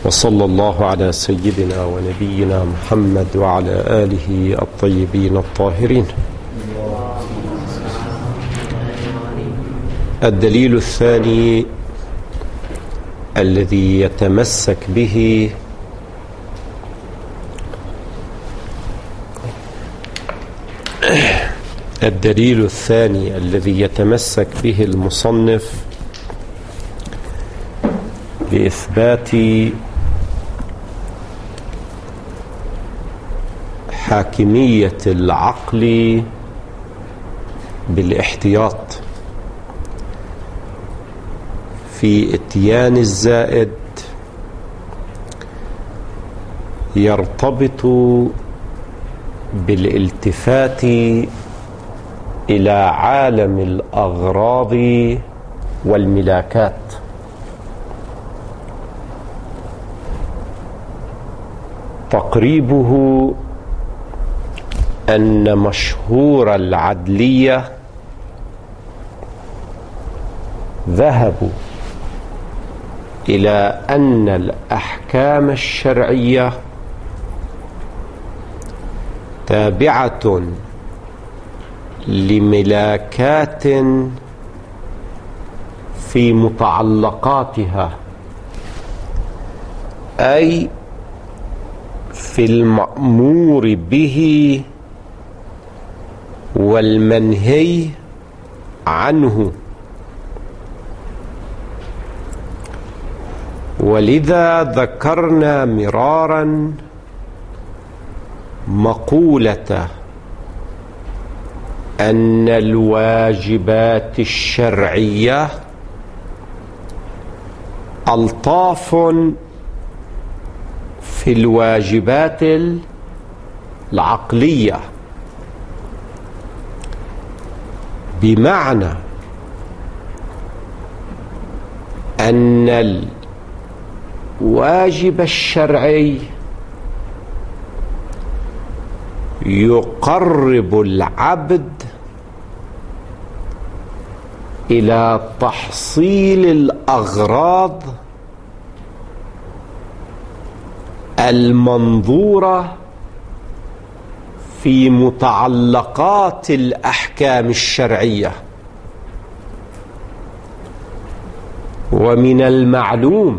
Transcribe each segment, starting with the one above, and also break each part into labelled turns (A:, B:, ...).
A: وصلى الله على سيدنا ونبينا محمد وعلى آله الطيبين الطاهرين. الدليل الثاني الذي يتمسك به المصنف لإثبات حاكمية العقل بالاحتياط في إتيان الزائد يرتبط بالالتفات إلى عالم الأغراض والملاكات. تقريبه أن مشهور العدلية ذهبوا إلى أن الأحكام الشرعية تابعة لملاكات في متعلقاتها، أي في المأمور به والمنهي عنه. ولذا ذكرنا مرارا مقولة أن الواجبات الشرعية ألطاف في الواجبات العقلية، بمعنى أن الواجب الشرعي يقرب العبد إلى تحصيل الأغراض المنظورة في متعلقات الأحكام الشرعية. ومن المعلوم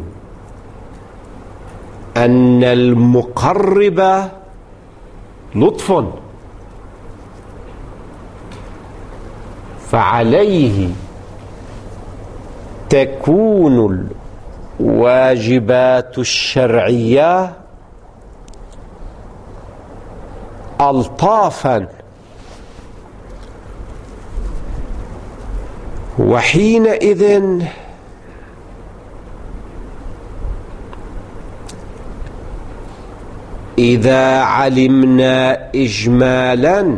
A: أن المقرب لطف، فعليه تكون الواجبات الشرعية ألطافا، وحينئذ إذا علمنا إجمالا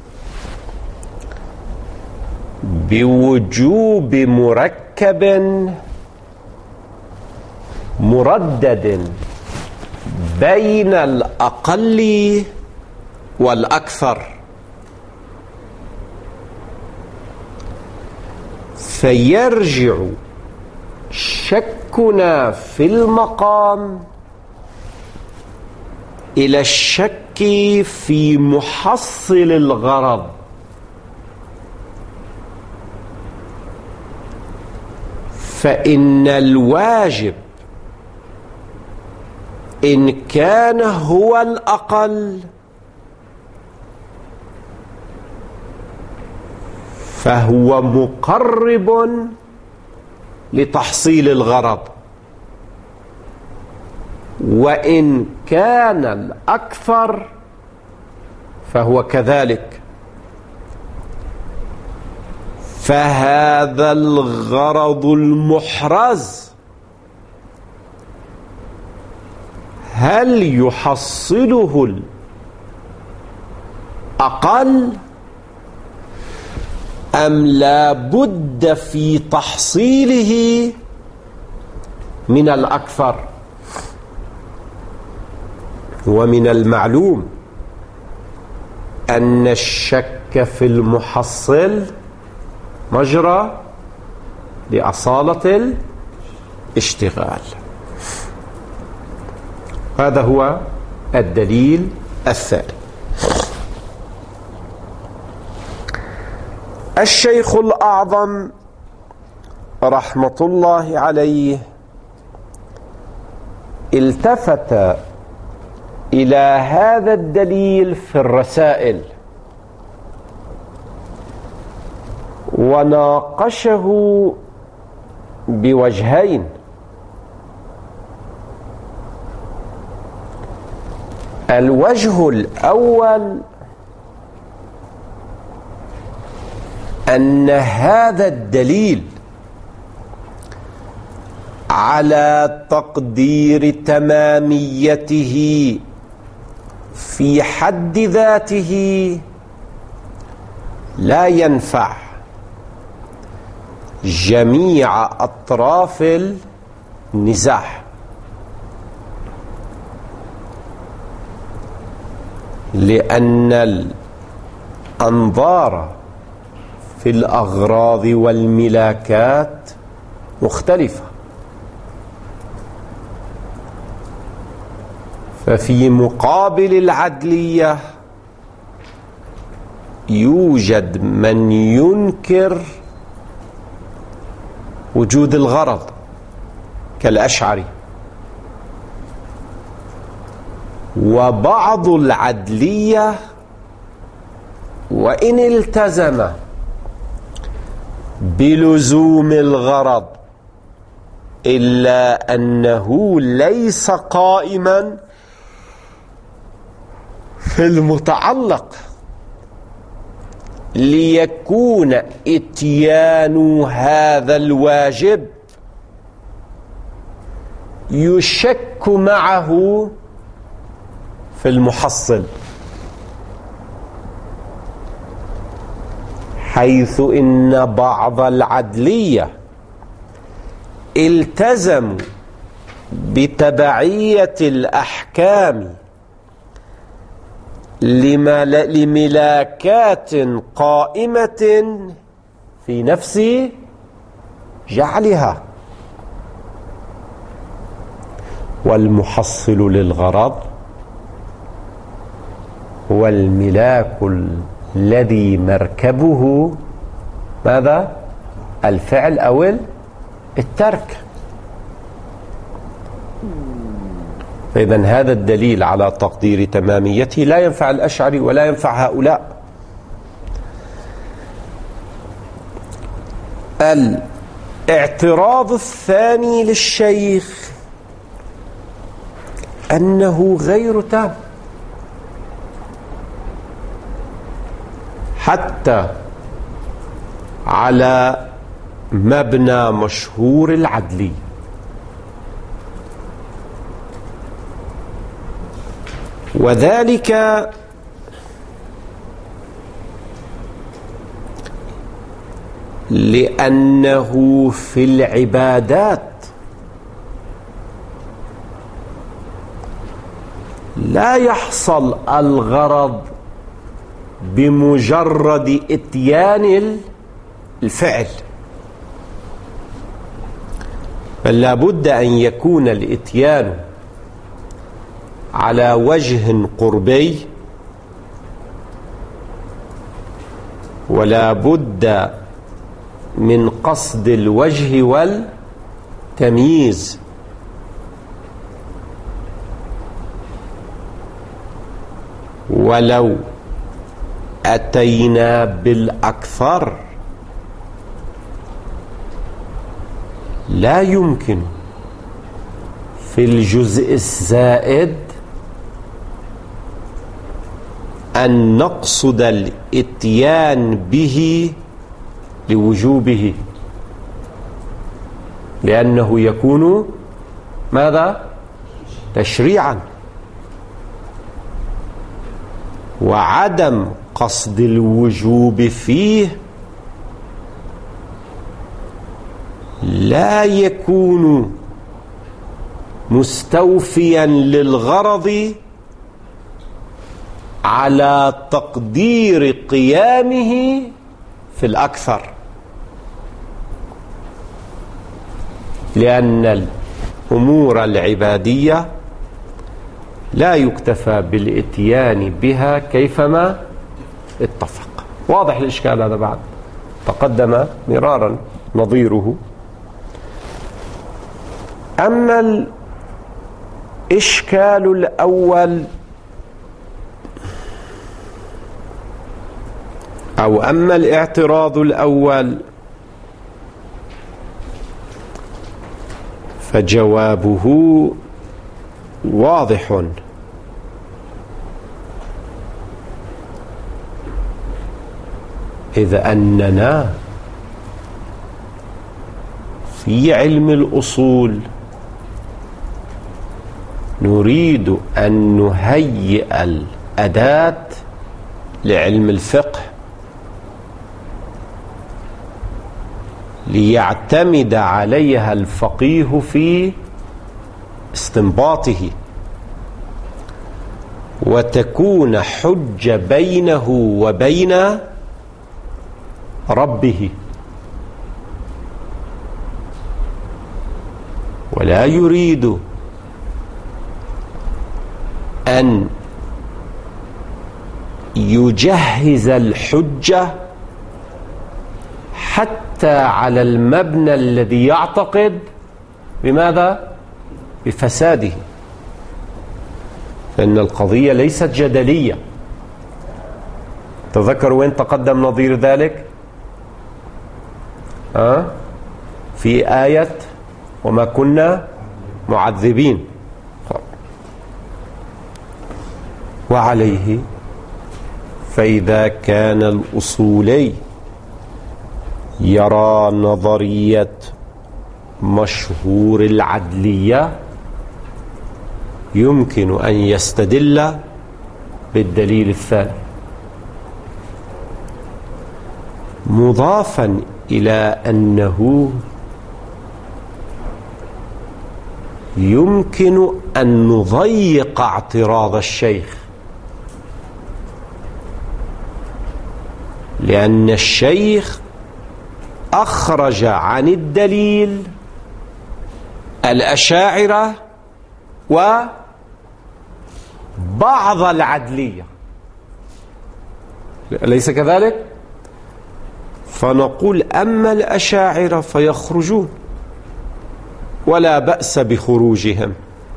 A: بوجوب مركب مردد بين الأقل والأكثر، فيرجع شكنا في المقام إلى الشك في محصل الغرض. فإن الواجب إن كان هو الأقل فهو مقرب لتحصيل الغرض، وإن كان الأكثر فهو كذلك. فهذا الغرض المحرز هل يحصله الأقل أم لا بد في تحصيله من الأكثر؟ ومن المعلوم أن الشك في المحصل مجرى لأصالة الاشتغال. هذا هو الدليل الثاني. الشيخ الأعظم رحمة الله عليه التفت إلى هذا الدليل في الرسائل وناقشه بوجهين. الوجه الأول أن هذا الدليل على تقدير تماميته في حد ذاته لا ينفع جميع أطراف النزاع، لأن الأنظار في الأغراض والملاكات مختلفة. ففي مقابل العدلية يوجد من ينكر وجود الغرض كالأشعري، وبعض العدلية وإن التزم بلزوم الغرض إلا أنه ليس قائما في المتعلق، ليكون إتيان هذا الواجب يشك معه في المحصل، حيث إن بعض العدلية التزموا بتبعية الأحكام لملاكات قائمة في نفس جعلها، والمحصل للغرض هو الملاك الذي مركبه ماذا؟ الفعل أو الترك. فإذن هذا الدليل على تقدير تماميته لا ينفع الأشعري ولا ينفع هؤلاء. الاعتراض الثاني للشيخ أنه غير تام، حتى على مبنى مشهور العدلي، وذلك لأنه في العبادات لا يحصل الغرض بمجرد إتيان الفعل، بل لا بد أن يكون الإتيان على وجه قربي، ولا بد من قصد الوجه والتمييز. ولو أتينا بالأكثر لا يمكن في الجزء الزائد أن نقصد الإتيان به لوجوبه، لأنه يكون ماذا؟ تشريعا. وعدم قصد الوجوب فيه لا يكون مستوفيا للغرض على تقدير قيامه في الأكثر، لأن الأمور العبادية لا يكتفى بالإتيان بها كيفما اتفق. واضح الإشكال هذا؟ بعد تقدم مرارا نظيره. أما الإشكال الأول أو أما الاعتراض الأول فجوابه واضح. إذ أننا في علم الأصول نريد أن نهيئ الأداة لعلم الفقه ليعتمد عليها الفقيه في استنباطه، وتكون حجة بينه وبين ربه، ولا يريد أن يجهز الحجة حتى على المبنى الذي يعتقد بماذا؟ بفساده. فإن القضية ليست جدلية. تذكروا وين تقدم نظير ذلك؟ في آية وما كنا معذبين. وعليه فإذا كان الأصولي يرى نظرية مشهور العدلية يمكن أن يستدل بالدليل الثاني، مضافا إلى أنه يمكن أن نضيق اعتراض الشيخ، لأن الشيخ أخرج عن الدليل الأشاعرة وبعض العدلية، أليس كذلك؟ فنقول أما الأشاعرة فيخرجون ولا بأس بخروجهم،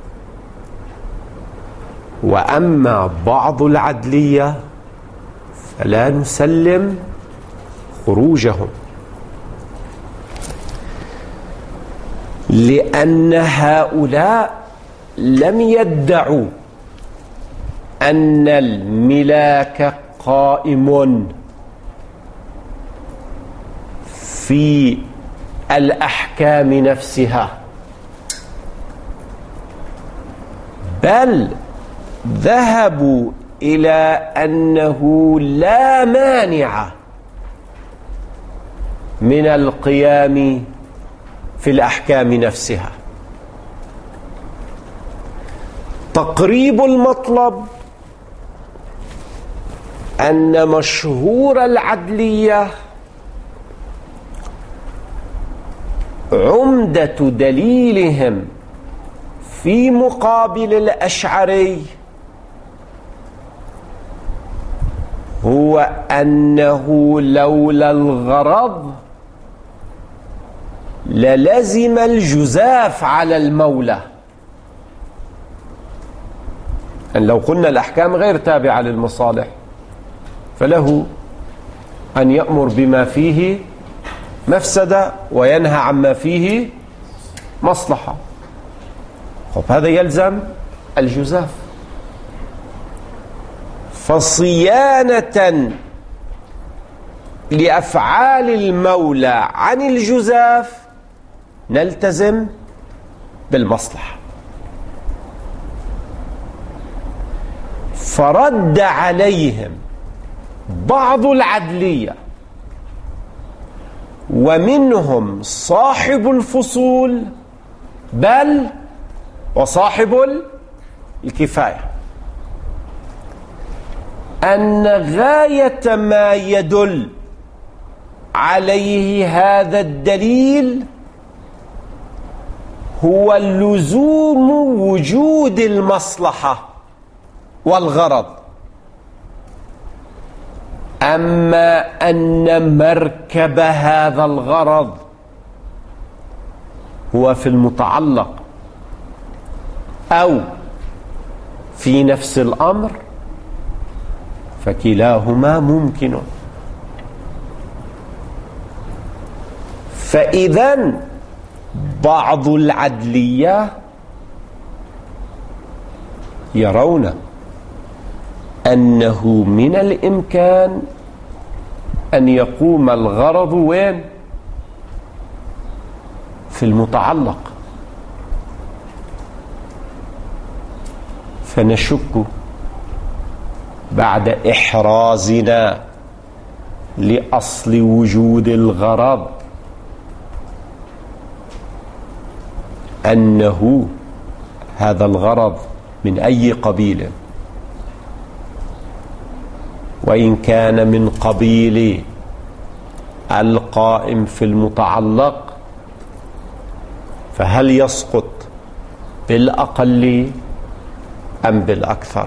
A: وأما بعض العدلية فلا نسلم خروجهم، لأن هؤلاء لم يدعوا أن الملاك قائم في الأحكام نفسها، بل ذهبوا إلى أنه لا مانع من القيام في الأحكام نفسها. تقريب المطلب أن مشهور العدلية عمدة دليلهم في مقابل الأشعري هو أنه لولا الغرض للزم الجزاف على المولى. أن لو قلنا الأحكام غير تابعة للمصالح فله أن يأمر بما فيه مفسدة وينهى عما فيه مصلحة، هذا يلزم الجزاف. فصيانة لأفعال المولى عن الجزاف نلتزم بالمصلحة. فرد عليهم بعض العدلية ومنهم صاحب الفصول بل وصاحب الكفاية أن غاية ما يدل عليه هذا الدليل هو لزوم وجود المصلحة والغرض. أما أن مركب هذا الغرض هو في المتعلق أو في نفس الأمر فكلاهما ممكن. فإذا بعض العدلية يرون أنه من الإمكان أن يقوم الغرض وين؟ في المتعلق. فنشك بعد إحرازنا لأصل وجود الغرض أنه هذا الغرض من أي قبيل، وإن كان من قبيل القائم في المتعلق فهل يسقط بالأقل أم بالأكثر؟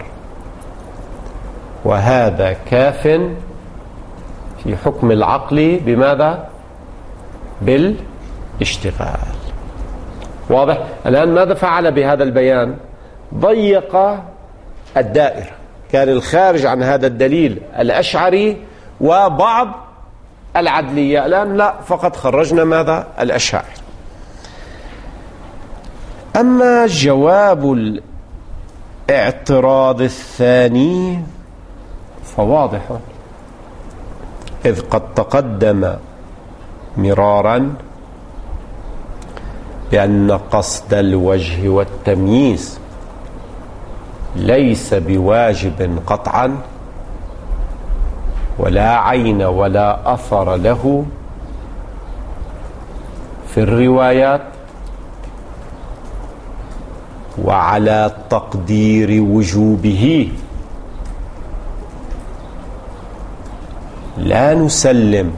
A: وهذا كاف في حكم العقل بماذا؟ بالاشتغال. واضح؟ الآن ماذا فعل بهذا البيان؟ ضيق الدائرة، كان الخارج عن هذا الدليل الأشعري وبعض العدلية. الآن لا، فقط خرجنا ماذا؟ الأشاعرة. أما جواب الاعتراض الثاني فواضح، إذ قد تقدم مرارا بأن قصد الوجه والتمييز ليس بواجب قطعا ولا عين ولا أثر له في الروايات، وعلى تقدير وجوبه لا نسلم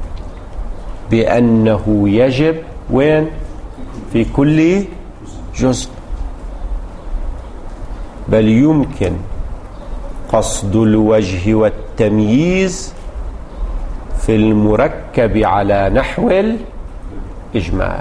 A: بأنه يجب وين؟ في كل جزء، بل يمكن قصد الوجه والتمييز في المركب على نحو الإجمال.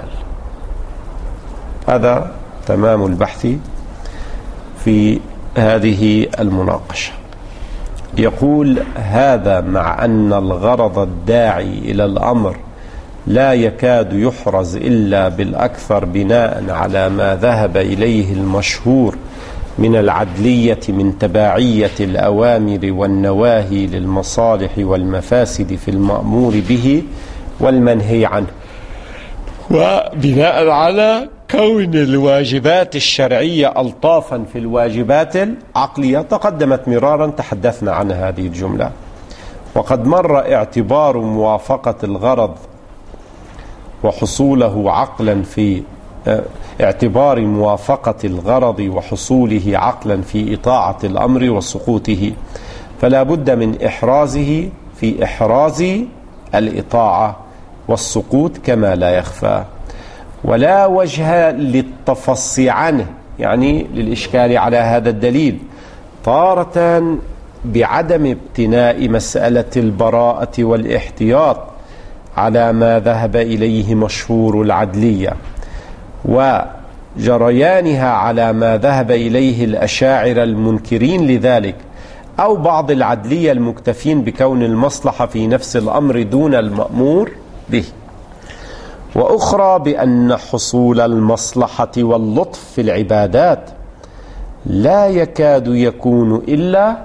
A: هذا تمام البحث في هذه المناقشة. يقول: هذا مع أن الغرض الداعي إلى الأمر لا يكاد يحرز إلا بالأكثر بناء على ما ذهب إليه المشهور من العدلية من تباعية الأوامر والنواهي للمصالح والمفاسد في المأمور به والمنهي عنه، وبناء على كون الواجبات الشرعية ألطافا في الواجبات العقلية. تقدمت مرارا، تحدثنا عن هذه الجملة. وقد مر اعتبار موافقة الغرض وحصوله عقلا في اعتبار موافقة الغرض وحصوله عقلا في إطاعة الأمر وسقوطه، فلا بد من إحرازه في إحراز الإطاعة والسقوط كما لا يخفى، ولا وجه للتفصي عنه، يعني للإشكال على هذا الدليل، تارة بعدم ابتناء مسألة البراءة والاحتياط على ما ذهب إليه مشهور العدلية، وجريانها على ما ذهب إليه الأشاعرة المنكرين لذلك، أو بعض العدلية المكتفين بكون المصلحة في نفس الأمر دون المأمور به، وأخرى بأن حصول المصلحة واللطف في العبادات لا يكاد يكون إلا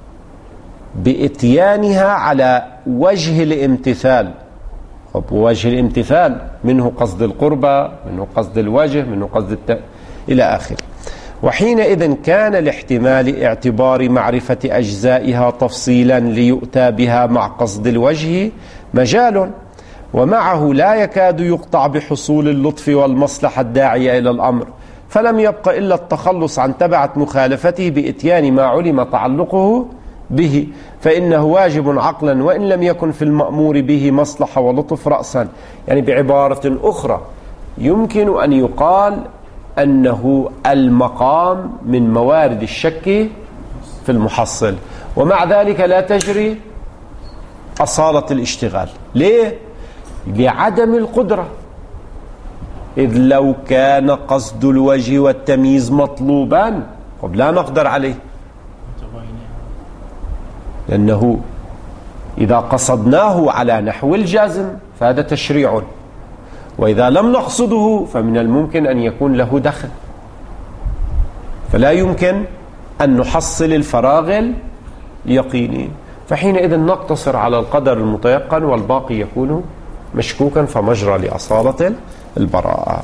A: بإتيانها على وجه الامتثال. ووجه الامتثال منه قصد القربة، منه قصد الوجه، منه قصد إلى آخره. وحينئذ كان لاحتمال اعتبار معرفة أجزائها تفصيلا ليؤتى بها مع قصد الوجه مجال، ومعه لا يكاد يقطع بحصول اللطف والمصلحة الداعية إلى الأمر، فلم يبق إلا التخلص عن تبعة مخالفته بإتيان ما علم تعلقه به، فإنه واجب عقلا وإن لم يكن في المأمور به مصلحة ولطف رأسا. يعني بعبارة أخرى يمكن أن يقال أنه المقام من موارد الشك في المحصل، ومع ذلك لا تجري أصالة الاشتغال. ليه؟ لعدم القدرة. إذ لو كان قصد الوجه والتمييز مطلوبا طب لا نقدر عليه، لأنه إذا قصدناه على نحو الجازم فهذا تشريع، وإذا لم نقصده فمن الممكن أن يكون له دخل، فلا يمكن أن نحصل الفراغ اليقيني. فحينئذ نقتصر على القدر المتيقن والباقي يكون مشكوكا، فمجرى لأصالة البراءة.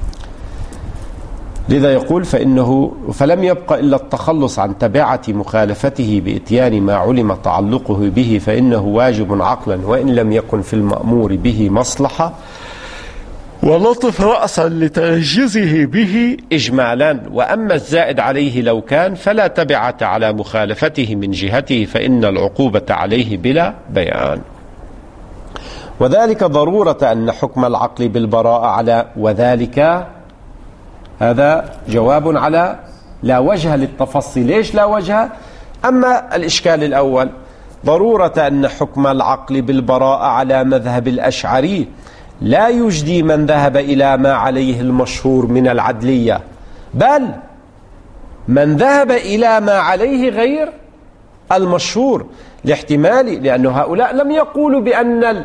A: لذا يقول فلم يبق إلا التخلص عن تبعة مخالفته بإتيان ما علم تعلقه به، فإنه واجب عقلا وإن لم يكن في المأمور به مصلحة، ولطف رأسا لتنجزه به إجمالا. وأما الزائد عليه لو كان فلا تبعة على مخالفته من جهته، فإن العقوبة عليه بلا بيان. وذلك ضرورة أن حكم العقل بالبراءة على وذلك، هذا جواب على لا وجه للتفصيل. ليش لا وجه؟ أما الإشكال الأول ضرورة أن حكم العقل بالبراءة على مذهب الأشعري لا يجدي من ذهب إلى ما عليه المشهور من العدلية، بل من ذهب إلى ما عليه غير المشهور، لاحتمال، لأن هؤلاء لم يقولوا بأن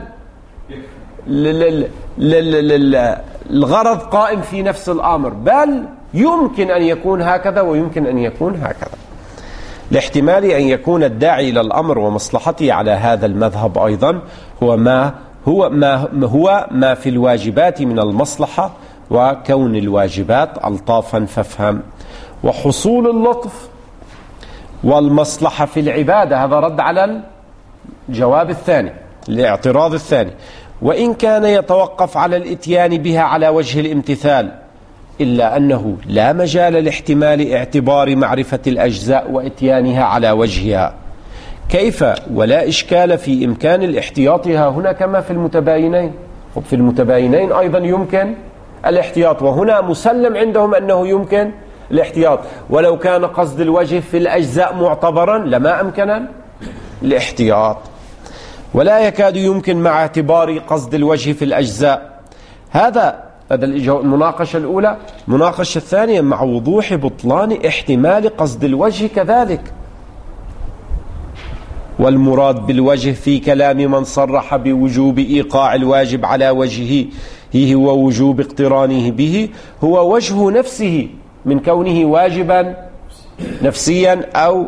A: الغرض قائم في نفس الأمر، بل يمكن أن يكون هكذا ويمكن أن يكون هكذا، لاحتمال أن يكون الداعي إلى الأمر ومصلحته على هذا المذهب أيضا هو ما في الواجبات من المصلحة، وكون الواجبات ألطافا فافهم. وحصول اللطف والمصلحة في العبادة، هذا رد على الجواب الثاني، الاعتراض الثاني. وإن كان يتوقف على الإتيان بها على وجه الامتثال، إلا أنه لا مجال لاحتمال اعتبار معرفة الأجزاء وإتيانها على وجهها. كيف؟ ولا إشكال في إمكان الاحتياطها هنا كما في المتباينين. في المتباينين أيضا يمكن الاحتياط، وهنا مسلم عندهم أنه يمكن الاحتياط، ولو كان قصد الوجه في الأجزاء معتبرا لما أمكن الاحتياط. ولا يكاد يمكن مع اعتبار قصد الوجه في الأجزاء. هذا المناقشة الأولى. المناقشة الثانية مع وضوح بطلان احتمال قصد الوجه كذلك. والمراد بالوجه في كلام من صرح بوجوب إيقاع الواجب على وجهه هو وجوب اقترانه به، هو وجه نفسه من كونه واجبا نفسيا أو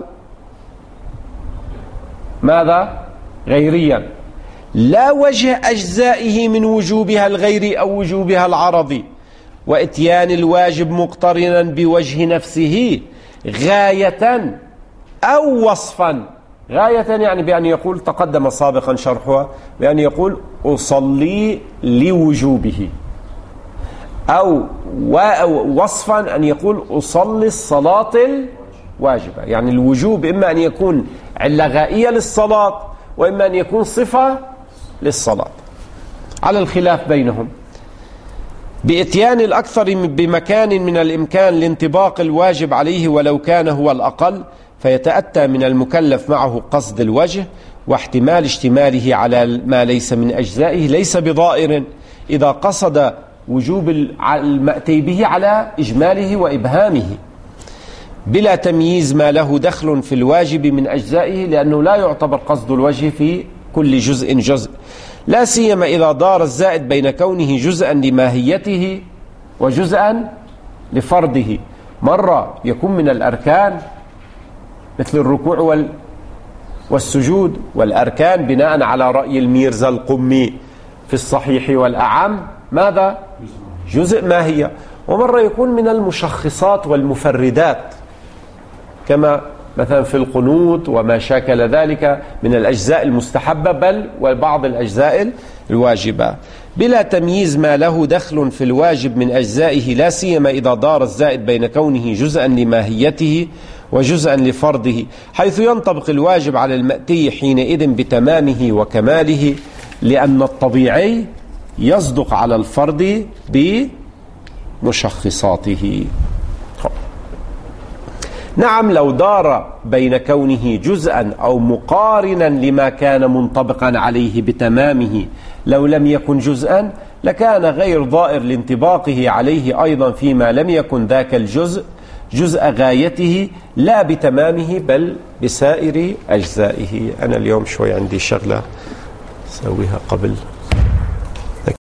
A: ماذا؟ غيريا، لا وجه أجزائه من وجوبها الغيري أو وجوبها العرضي. وإتيان الواجب مقترنا بوجه نفسه غاية أو وصفا. غاية يعني بأن يقول، تقدم سابقا شرحها، بأن يقول أصلي لوجوبه، أو وصفا أن يقول أصلي الصلاة الواجبة. يعني الوجوب إما أن يكون علة غائية للصلاة، وإما أن يكون صفة للصلاة، على الخلاف بينهم. بإتيان الأكثر بمكان من الإمكان لانطباق الواجب عليه ولو كان هو الأقل، فيتأتى من المكلف معه قصد الوجه، واحتمال اشتماله على ما ليس من أجزائه ليس بضائر إذا قصد وجوب المأتي به على إجماله وإبهامه، بلا تمييز ما له دخل في الواجب من أجزائه، لأنه لا يعتبر قصد الوجه في كل جزء، لا سيما إذا دار الزائد بين كونه جزءا لماهيته وجزءا لفرضه. مرة يكون من الأركان مثل الركوع والسجود، والأركان بناء على رأي الميرزا القمي في الصحيح والأعم ماذا؟ جزء ماهية. ومرة يكون من المشخصات والمفردات، كما مثلا في القنوت وما شاكل ذلك من الأجزاء المستحبة، بل وبعض الأجزاء الواجبة، بلا تمييز ما له دخل في الواجب من أجزائه، لا سيما إذا دار الزائد بين كونه جزءا لماهيته وجزءا لفرضه، حيث ينطبق الواجب على المأتي حينئذ بتمامه وكماله، لأن الطبيعي يصدق على الفرض بمشخصاته. نعم لو دار بين كونه جزءا أو مقارنا لما كان منطبقا عليه بتمامه، لو لم يكن جزءا لكان غير ضائر لانطباقه عليه أيضا فيما لم يكن ذاك الجزء جزء غايته لا بتمامه بل بسائر أجزائه. أنا اليوم شوي عندي شغلة سويها قبل